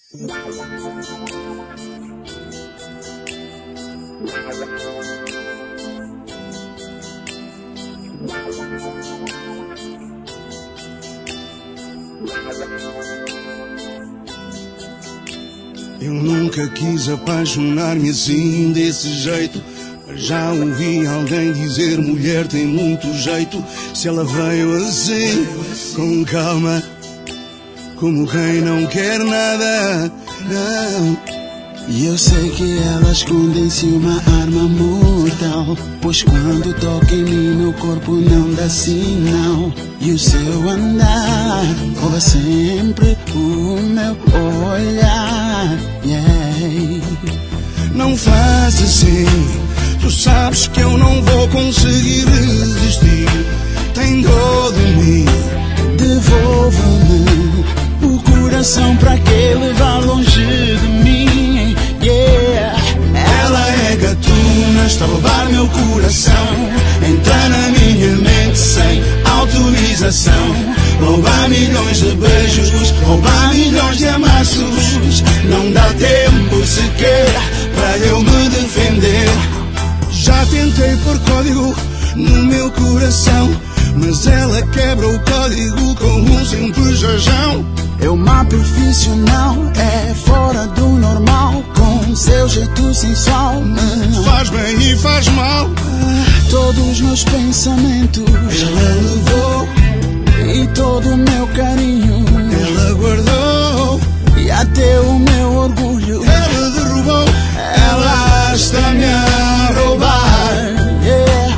Eu nunca quis apaixonar-me assim, desse jeito. Mas já ouvi alguém dizer: mulher tem muito jeito. Se ela veio assim, com calma, como quem não quer nada, não. E eu sei que ela esconde em si uma arma mortal, pois quando toca em mim meu corpo não dá sinal. E o seu andar rouba sempre o meu olhar, yeah. Não faz assim, tu sabes que eu não vou conseguir resistir. Tem dor de mim, devolva-me o coração, pra que levar longe de mim, yeah. Ela é gatuna, está a roubar meu coração. Entra na minha mente sem autorização. Rouba milhões de beijos, rouba milhões de amassos. Não dá tempo sequer para eu me defender. Já tentei pôr código no meu coração, mas ela quebra o código com um simples rajão. É uma profissional, é fora do normal, com seu jeito sensual me faz bem e faz mal. Todos os meus pensamentos ela levou, e todo o meu carinho ela guardou, e até o meu orgulho ela derrubou. Ela está-me a roubar, yeah.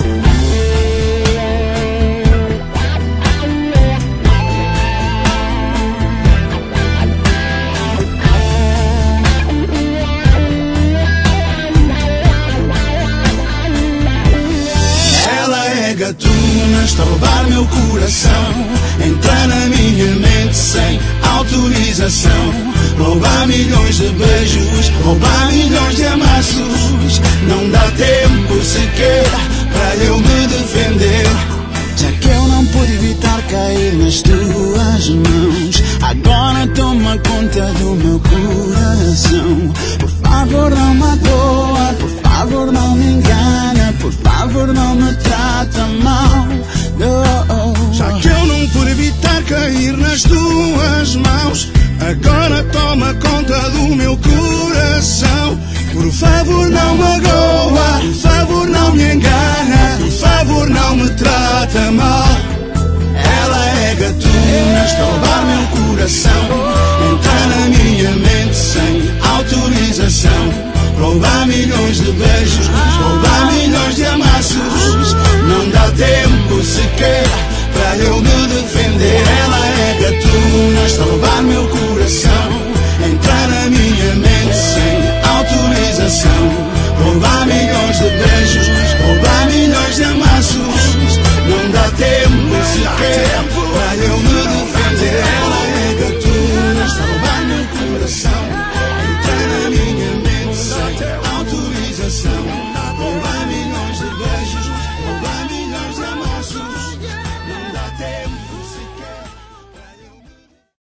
Gatuna, está a roubar meu coração. Entra na minha mente sem autorização. Rouba milhões de beijos, rouba milhões de amassos. Não dá tempo sequer para eu me defender. Já que eu não pude evitar cair nas tuas mãos, agora toma conta do meu coração. Por favor não magoa, por favor não me engana, por favor não me trata mal, no. Já que eu não pude evitar cair nas tuas mãos, agora toma conta do meu coração. Por favor não magoa, por favor não me engana, por favor não me trata mal. Ela é gatuna, está a roubar meu coração. Entra na minha mente sem autorização. Rouba milhões de beijos, rouba milhões de amassos. Não dá tempo sequer para eu me defender. Ela é gatuna, está a roubar meu coração. Entra na minha mente sem autorização. Rouba milhões de beijos.